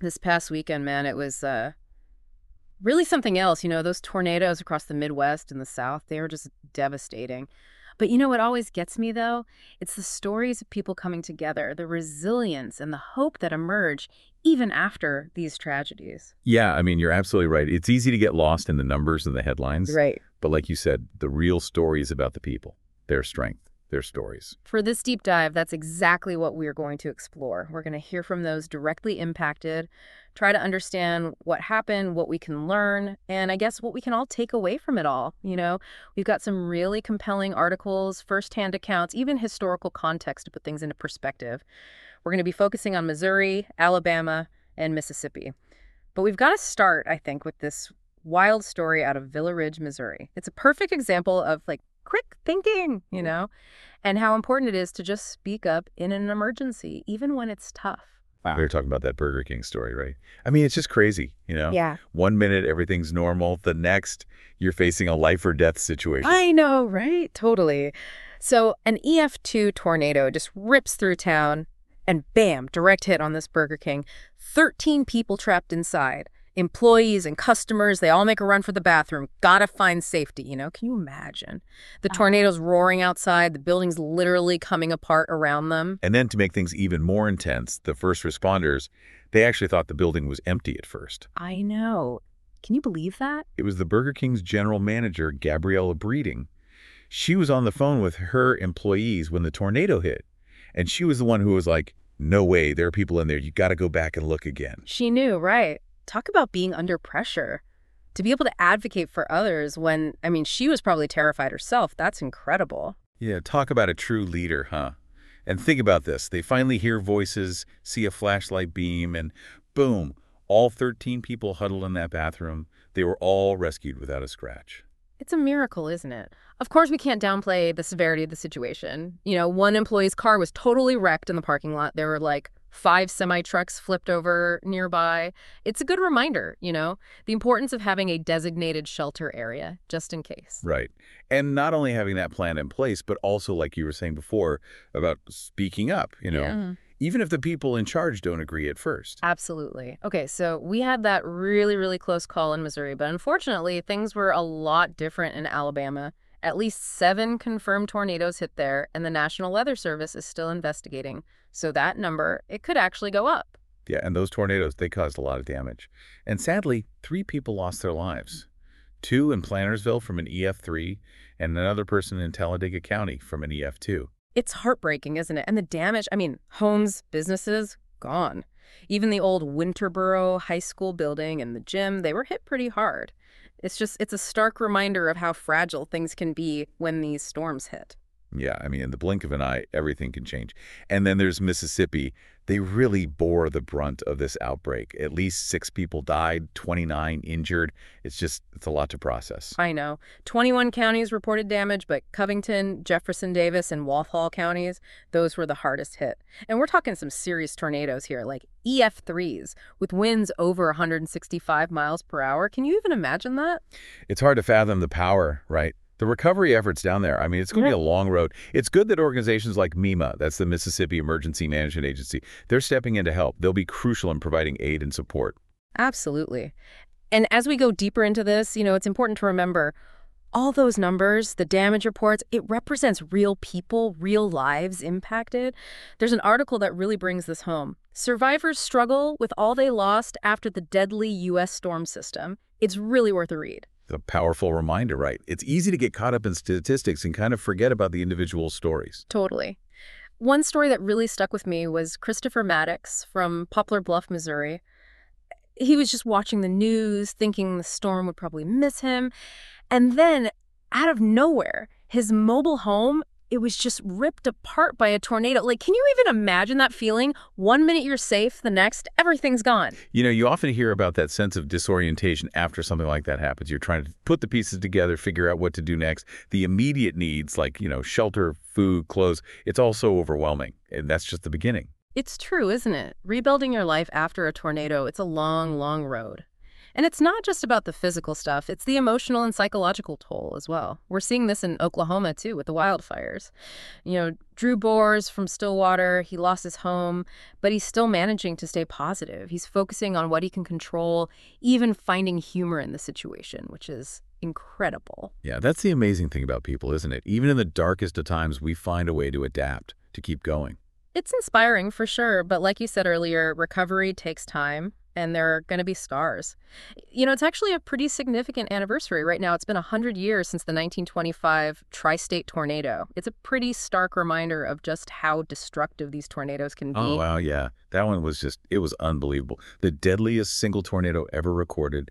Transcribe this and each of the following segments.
This past weekend, man, it was really something else. Those tornadoes across the Midwest and the South, they were just devastating. But what always gets me, though? It's the stories of people coming together, the resilience and the hope that emerge even after these tragedies. Yeah, I mean, you're absolutely right. It's easy to get lost in the numbers and the headlines. Right. But like you said, the real story is about the people, their strength, their stories. For this deep dive, that's exactly what we're going to explore. We're going to hear from those directly impacted, try to understand what happened, what we can learn, and I guess what we can all take away from it all. We've got some really compelling articles, firsthand accounts, even historical context to put things into perspective. We're going to be focusing on Missouri, Alabama, and Mississippi. But we've got to start, I think, with this wild story out of Villa Ridge, Missouri. It's a perfect example of quick thinking, and how important it is to just speak up in an emergency, even when it's tough. Wow. We were talking about that Burger King story, right? I mean, it's just crazy, Yeah. 1 minute, everything's normal. The next, you're facing a life or death situation. I know, right? Totally. So an EF2 tornado just rips through town and bam, direct hit on this Burger King. 13 people trapped inside. Employees and customers, they all make a run for the bathroom. Gotta find safety, Can you imagine? The tornado's roaring outside, the building's literally coming apart around them. And then to make things even more intense, the first responders, they actually thought the building was empty at first. I know. Can you believe that? It was the Burger King's general manager, Gabriella Breeding. She was on the phone with her employees when the tornado hit. And she was the one who was like, no way, there are people in there. You got to go back and look again. She knew, right? Talk about being under pressure. To be able to advocate for others when, she was probably terrified herself. That's incredible. Yeah, talk about a true leader, huh? And think about this. They finally hear voices, see a flashlight beam, and boom, all 13 people huddled in that bathroom. They were all rescued without a scratch. It's a miracle, isn't it? Of course, we can't downplay the severity of the situation. One employee's car was totally wrecked in the parking lot. There were 5 semi-trucks flipped over nearby. It's a good reminder, the importance of having a designated shelter area, just in case. Right. And not only having that plan in place, but also, like you were saying before, about speaking up, Yeah. even if the people in charge don't agree at first. Absolutely. Okay, so we had that really, really close call in Missouri, but unfortunately, things were a lot different in Alabama. At least 7 confirmed tornadoes hit there, and the National Weather Service is still investigating. So that number, it could actually go up. Yeah, and those tornadoes, they caused a lot of damage. And sadly, 3 people lost their lives. 2 in Plantersville from an EF3, and another person in Talladega County from an EF2. It's heartbreaking, isn't it? And the damage, homes, businesses, gone. Even the old Winterboro High School building and the gym, they were hit pretty hard. It's a stark reminder of how fragile things can be when these storms hit. Yeah, in the blink of an eye, everything can change. And then there's Mississippi. They really bore the brunt of this outbreak. At least 6 people died, 29 injured. It's a lot to process. I know. 21 counties reported damage, but Covington, Jefferson Davis, and Walthall counties, those were the hardest hit. And we're talking some serious tornadoes here, like EF3s, with winds over 165 miles per hour. Can you even imagine that? It's hard to fathom the power, right? The recovery efforts down there, it's going to be a long road. It's good that organizations like MEMA, that's the Mississippi Emergency Management Agency, they're stepping in to help. They'll be crucial in providing aid and support. Absolutely. And as we go deeper into this, it's important to remember all those numbers, the damage reports, it represents real people, real lives impacted. There's an article that really brings this home. Survivors struggle with all they lost after the deadly U.S. storm system. It's really worth a read. A powerful reminder, right? It's easy to get caught up in statistics and kind of forget about the individual stories. Totally. One story that really stuck with me was Christopher Maddox from Poplar Bluff, Missouri. He was just watching the news, thinking the storm would probably miss him. And then, out of nowhere, his mobile home, it was just ripped apart by a tornado. Can you even imagine that feeling? 1 minute you're safe, the next, everything's gone. You often hear about that sense of disorientation after something like that happens. You're trying to put the pieces together, figure out what to do next. The immediate needs, like, shelter, food, clothes, it's all so overwhelming. And that's just the beginning. It's true, isn't it? Rebuilding your life after a tornado, it's a long, long road. And it's not just about the physical stuff, it's the emotional and psychological toll as well. We're seeing this in Oklahoma, too, with the wildfires. Drew Bors from Stillwater, he lost his home, but he's still managing to stay positive. He's focusing on what he can control, even finding humor in the situation, which is incredible. Yeah, that's the amazing thing about people, isn't it? Even in the darkest of times, we find a way to adapt, to keep going. It's inspiring for sure, but like you said earlier, recovery takes time and there are going to be scars. It's actually a pretty significant anniversary right now. It's been 100 years since the 1925 tri-state tornado. It's a pretty stark reminder of just how destructive these tornadoes can be. Oh, wow, yeah. That one was it was unbelievable. The deadliest single tornado ever recorded.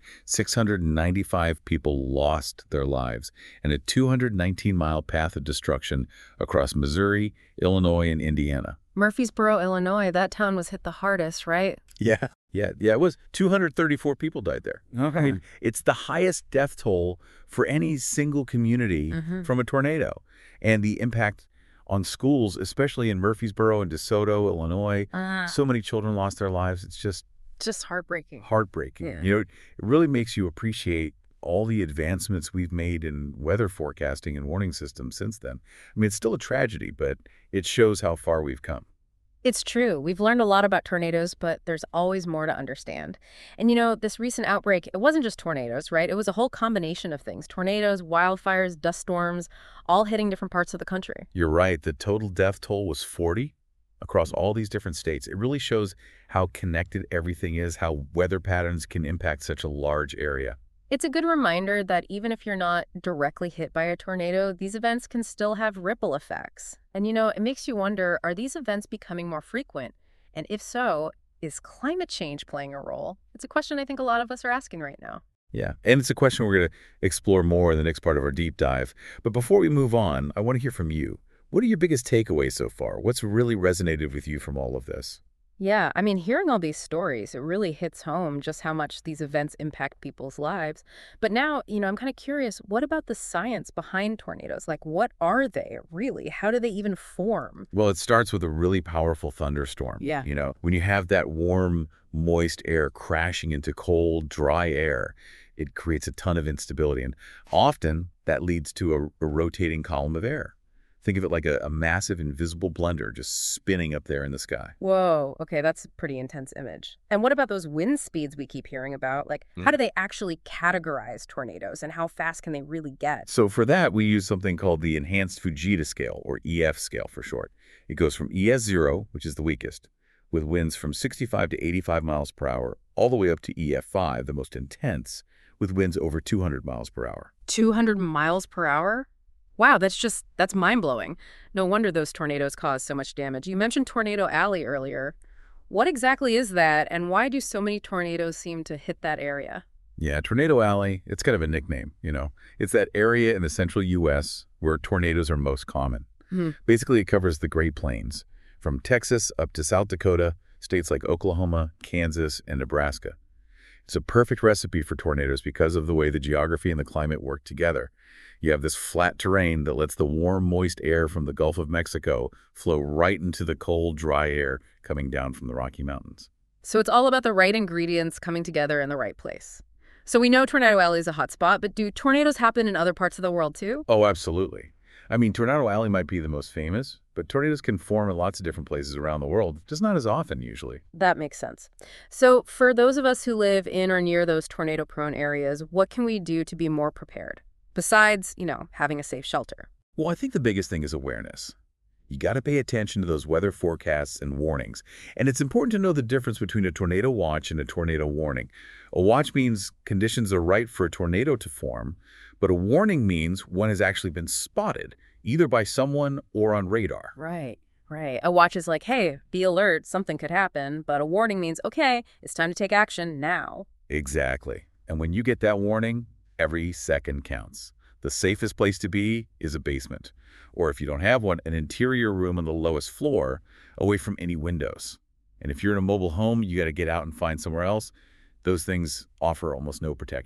695 people lost their lives, and a 219-mile path of destruction across Missouri, Illinois, and Indiana. Murfreesboro, Illinois, that town was hit the hardest, right? Yeah. Yeah, it was. 234 people died there. I mean, it's the highest death toll for any single community from a tornado. And the impact on schools, especially in Murfreesboro and DeSoto, Illinois, so many children lost their lives. It's just heartbreaking. Heartbreaking. Yeah. It really makes you appreciate all the advancements we've made in weather forecasting and warning systems since then. I mean, it's still a tragedy, but it shows how far we've come. It's true. We've learned a lot about tornadoes, but there's always more to understand. And this recent outbreak, it wasn't just tornadoes, right? It was a whole combination of things. Tornadoes, wildfires, dust storms, all hitting different parts of the country. You're right. The total death toll was 40 across all these different states. It really shows how connected everything is, how weather patterns can impact such a large area. It's a good reminder that even if you're not directly hit by a tornado, these events can still have ripple effects. And it makes you wonder, are these events becoming more frequent? And if so, is climate change playing a role? It's a question I think a lot of us are asking right now. Yeah, and it's a question we're going to explore more in the next part of our deep dive. But before we move on, I want to hear from you. What are your biggest takeaways so far? What's really resonated with you from all of this? Yeah, I mean, hearing all these stories, it really hits home just how much these events impact people's lives. But now, I'm kind of curious, what about the science behind tornadoes? Like, what are they really? How do they even form? Well, it starts with a really powerful thunderstorm. Yeah. When you have that warm, moist air crashing into cold, dry air, it creates a ton of instability. And often that leads to a rotating column of air. Think of it like a massive invisible blender just spinning up there in the sky. Whoa, okay, that's a pretty intense image. And what about those wind speeds we keep hearing about? Like, how do they actually categorize tornadoes and how fast can they really get? So for that, we use something called the Enhanced Fujita Scale, or EF scale for short. It goes from ES0, which is the weakest, with winds from 65 to 85 miles per hour, all the way up to EF5, the most intense, with winds over 200 miles per hour. 200 miles per hour? Wow, that's mind-blowing. No wonder those tornadoes cause so much damage. You mentioned Tornado Alley earlier. What exactly is that, and why do so many tornadoes seem to hit that area? Yeah, Tornado Alley, it's kind of a nickname, It's that area in the central U.S. where tornadoes are most common. Basically, it covers the Great Plains, from Texas up to South Dakota, states like Oklahoma, Kansas, and Nebraska. It's a perfect recipe for tornadoes because of the way the geography and the climate work together. You have this flat terrain that lets the warm, moist air from the Gulf of Mexico flow right into the cold, dry air coming down from the Rocky Mountains. So it's all about the right ingredients coming together in the right place. So we know Tornado Alley is a hot spot, but do tornadoes happen in other parts of the world too? Oh, absolutely. I mean, Tornado Alley might be the most famous, but tornadoes can form in lots of different places around the world, just not as often usually. That makes sense. So for those of us who live in or near those tornado-prone areas, what can we do to be more prepared? Besides, having a safe shelter. Well, I think the biggest thing is awareness. You got to pay attention to those weather forecasts and warnings. And it's important to know the difference between a tornado watch and a tornado warning. A watch means conditions are right for a tornado to form, but a warning means one has actually been spotted, either by someone or on radar. Right. A watch is like, hey, be alert, something could happen. But a warning means, okay, it's time to take action now. Exactly. And when you get that warning, every second counts. The safest place to be is a basement. Or if you don't have one, an interior room on the lowest floor, away from any windows. And if you're in a mobile home, you got to get out and find somewhere else. Those things offer almost no protection.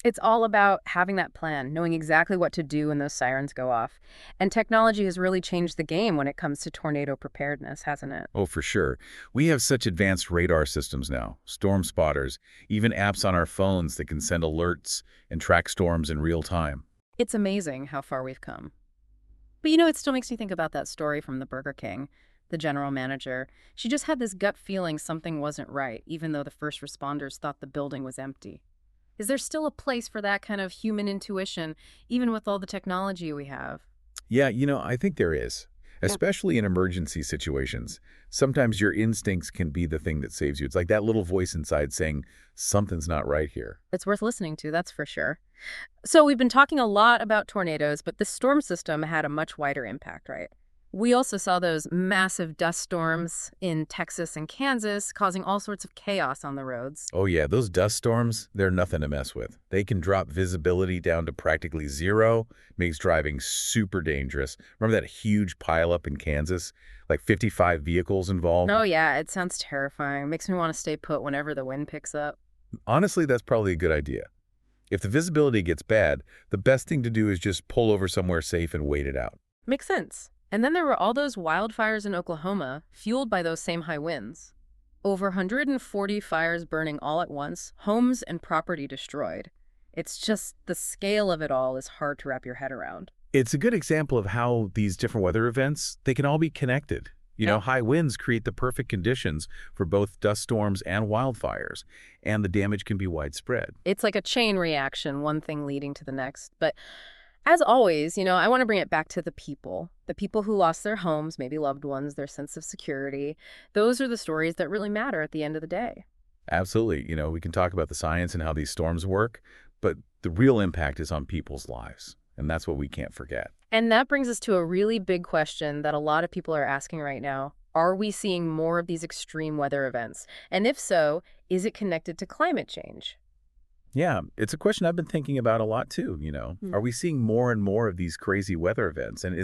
It's all about having that plan, knowing exactly what to do when those sirens go off. And technology has really changed the game when it comes to tornado preparedness, hasn't it? Oh, for sure. We have such advanced radar systems now, storm spotters, even apps on our phones that can send alerts and track storms in real time. It's amazing how far we've come. But it still makes me think about that story from the Burger King. The general manager, she just had this gut feeling something wasn't right, even though the first responders thought the building was empty. Is there still a place for that kind of human intuition, even with all the technology we have? Yeah, I think there is, Yeah. especially in emergency situations. Sometimes your instincts can be the thing that saves you. It's like that little voice inside saying, something's not right here. It's worth listening to, that's for sure. So we've been talking a lot about tornadoes, but this storm system had a much wider impact, right? We also saw those massive dust storms in Texas and Kansas causing all sorts of chaos on the roads. Oh yeah, those dust storms, they're nothing to mess with. They can drop visibility down to practically zero, makes driving super dangerous. Remember that huge pileup in Kansas? Like 55 vehicles involved? Oh yeah, it sounds terrifying. Makes me want to stay put whenever the wind picks up. Honestly, that's probably a good idea. If the visibility gets bad, the best thing to do is just pull over somewhere safe and wait it out. Makes sense. And then there were all those wildfires in Oklahoma, fueled by those same high winds. Over 140 fires burning all at once, homes and property destroyed. It's just the scale of it all is hard to wrap your head around. It's a good example of how these different weather events, they can all be connected. Yeah. High winds create the perfect conditions for both dust storms and wildfires, and the damage can be widespread. It's like a chain reaction, one thing leading to the next. But as always, I want to bring it back to the people who lost their homes, maybe loved ones, their sense of security. Those are the stories that really matter at the end of the day. Absolutely. We can talk about the science and how these storms work, but the real impact is on people's lives, and that's what we can't forget. And that brings us to a really big question that a lot of people are asking right now. Are we seeing more of these extreme weather events? And if so, is it connected to climate change? Yeah, it's a question I've been thinking about a lot too. Hmm. Are we seeing more and more of these crazy weather events? And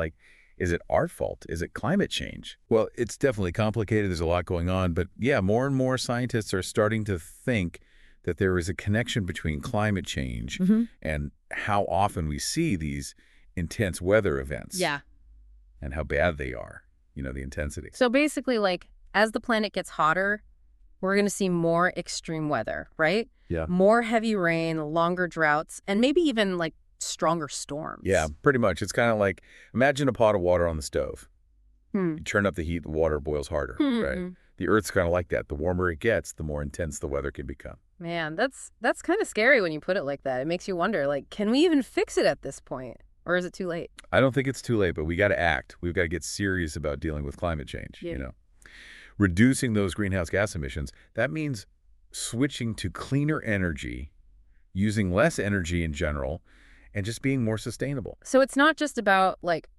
is it our fault? Is it climate change? Well, it's definitely complicated. There's a lot going on. But yeah, more and more scientists are starting to think that there is a connection between climate change Hmm. and how often we see these intense weather events Yeah. and how bad they are, the intensity. So basically, as the planet gets hotter, we're going to see more extreme weather, right? Yeah. More heavy rain, longer droughts, and maybe even stronger storms. Yeah, pretty much. It's kind of like, imagine a pot of water on the stove. Hmm. You turn up the heat, the water boils harder, right? Hmm. The Earth's kind of like that. The warmer it gets, the more intense the weather can become. Man, that's kind of scary when you put it like that. It makes you wonder, can we even fix it at this point? Or is it too late? I don't think it's too late, but we got to act. We've got to get serious about dealing with climate change, Yeah. Reducing those greenhouse gas emissions, that means switching to cleaner energy, using less energy in general, and just being more sustainable. So it's not just about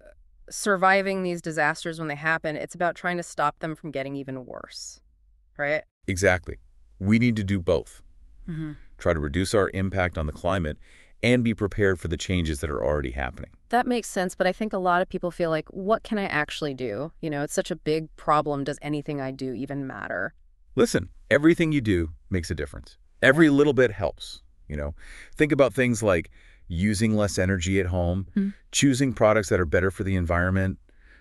surviving these disasters when they happen. It's about trying to stop them from getting even worse, right? Exactly. We need to do both. Hmm. Try to reduce our impact on the climate and be prepared for the changes that are already happening. That makes sense, but I think a lot of people feel like, what can I actually do? It's such a big problem. Does anything I do even matter? Listen, everything you do makes a difference. Every little bit helps. Think about things like using less energy at home, Mm. choosing products that are better for the environment,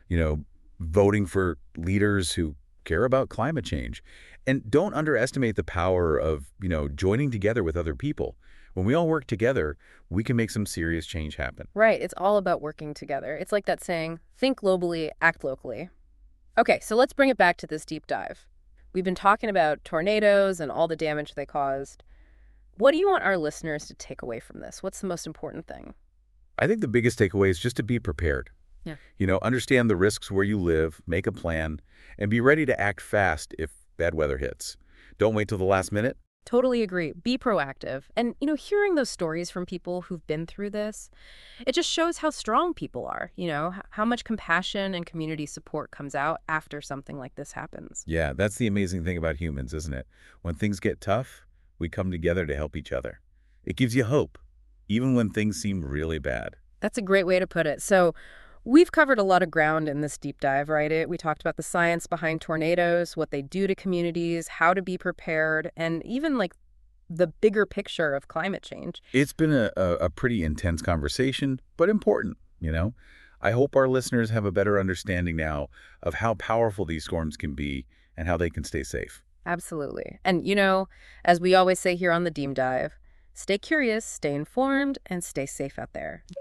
voting for leaders who care about climate change. And don't underestimate the power of, joining together with other people. When we all work together, we can make some serious change happen. Right. It's all about working together. It's like that saying, think globally, act locally. Okay, so let's bring it back to this deep dive. We've been talking about tornadoes and all the damage they caused. What do you want our listeners to take away from this? What's the most important thing? I think the biggest takeaway is just to be prepared. Yeah. Understand the risks where you live, make a plan, and be ready to act fast if bad weather hits. Don't wait till the last minute. Totally agree. Be proactive. And, hearing those stories from people who've been through this, it just shows how strong people are, how much compassion and community support comes out after something like this happens. Yeah, that's the amazing thing about humans, isn't it? When things get tough, we come together to help each other. It gives you hope, even when things seem really bad. That's a great way to put it. So we've covered a lot of ground in this deep dive, right? We talked about the science behind tornadoes, what they do to communities, how to be prepared, and even the bigger picture of climate change. It's been a pretty intense conversation, but important. I hope our listeners have a better understanding now of how powerful these storms can be and how they can stay safe. Absolutely. And, as we always say here on the Deep Dive, stay curious, stay informed, and stay safe out there.